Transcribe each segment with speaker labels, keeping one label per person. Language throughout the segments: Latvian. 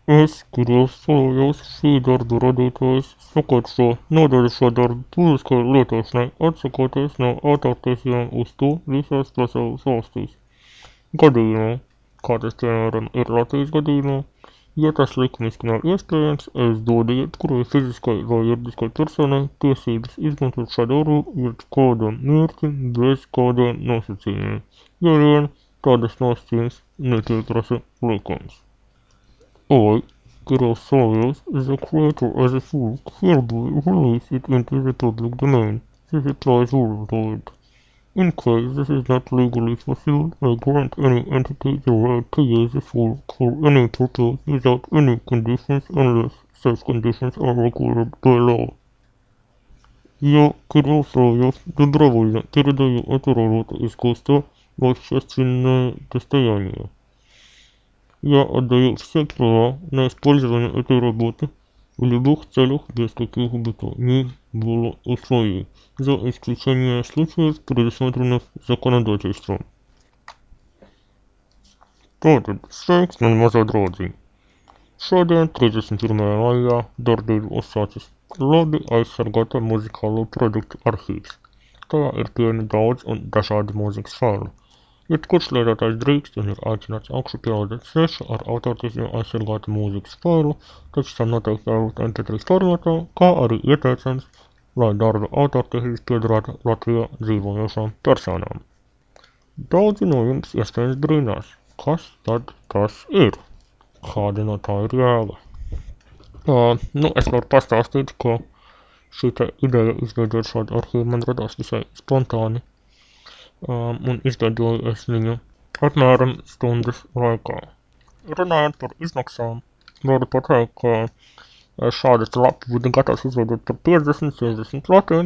Speaker 1: Es grozījos šīdarbu radītājs saka, ka nodaļa darbu publiskai lietošanai, atsakoties no autortiesībām uz to visās pasaules valstīs. Gadījumā, kā tas piemēram ir Latvijas gadījumā, ja tas likumiski nav iespējams, es dodu jebkurai fiziskai vai juridiskai personai tiesības izmantot šādu darbu kādam mērķim bez kādiem nosacījumiem, ja vien tādas nosacījums nepieprasa likums. I, Grossoyos, the creator of the book, hereby release it into the public domain. This applies worldwide. In case this is not legally possible, I grant any entity the right to use the book for any purpose without any conditions unless such conditions are required by law. Я, Кирилл Соловьев, добровольно передаю эту работу искусства в общественное достояние. Я отдаю все права на использование этой работы в любых целях без каких бы то ни было условий, за исключением случаев, предусмотренных законодательством. Tātad sveiks, man mazā draudziņ. Šodien, 31. maijā, darbību uzsācis labi aizsargāta muzikālo produktu arhīvs. Tajā ir pieejami daudz un dažādi mūzikas faili. Jebkurš lietotājs drīkst un ir aicināts augšupielādēt svešu ar autortiesībām aizsargātu mūzikas failu, taču tam noteikti jābūt MP3 formātā, kā arī ieteicams, lai darba autortiesības piederētu Latvijā dzīvojošām personām. Daudzi no jums iespējams brīnās, kas tad tas ir? Kāda no tā ir jēga? Es varu pastāstīt, ka šī ideja izveidot šādu arhīvu man radās visai spontāni. Un izveidoju es viņu apmēram stundas laikā. Runājot par izmaksām, varu pateikt, ka šādu lapu būtu gatavs izveidot par 50-60 latiem.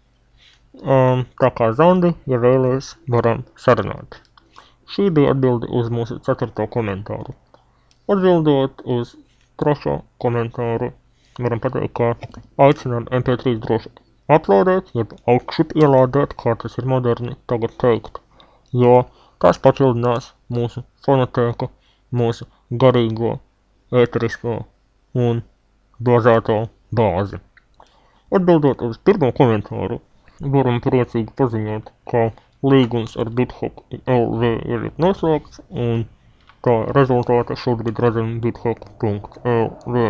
Speaker 1: Tā kā Zandi, ja vēlies, varam sarunāt. Šī bija atbilde uz mūsu 4. komentāru. Atbildot uz 3. komentāru, varam pateikt, ka aicinām MP3 droši uploadēt, jeb augšupielādēt, kā tas ir moderni tagad teikt, jo tas papildinās mūsu fonotēku, mūsu garīgo, ēterisko un bāzēto bāzi. Atbildot uz 1. komentāru, varam priecīgi paziņot, ka līgums ar BitHop LV ir noslēgts, un kā rezultātā šobrīd redzam bithop.lv.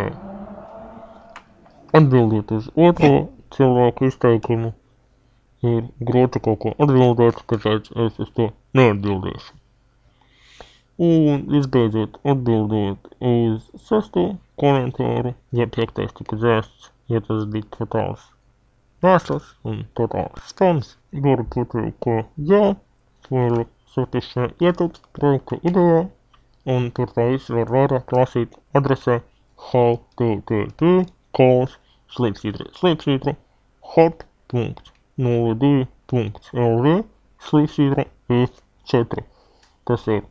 Speaker 1: Atbildot uz 2. cilvēku izteikumu, ir grūti kaut ko atbildēt, tāpēc es uz to neatbildēšu. Un visbeidzot, atbildot uz 6. komentāru, ja 5. tika dzēsts, ja tas bija totāls mēsls un totāls spams, varu pateikt, ka jā, varu satisfē ietilpst projekta idejā, un tur tā visu var vairāk lasīt adresē http://hop.02.lv/f4. Tas ir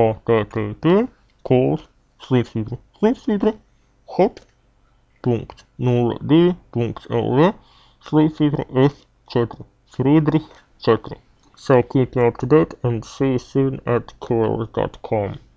Speaker 1: http://hop.02.lv/f4. Friedrich 4. So keep you up to date and see you soon at coils.com.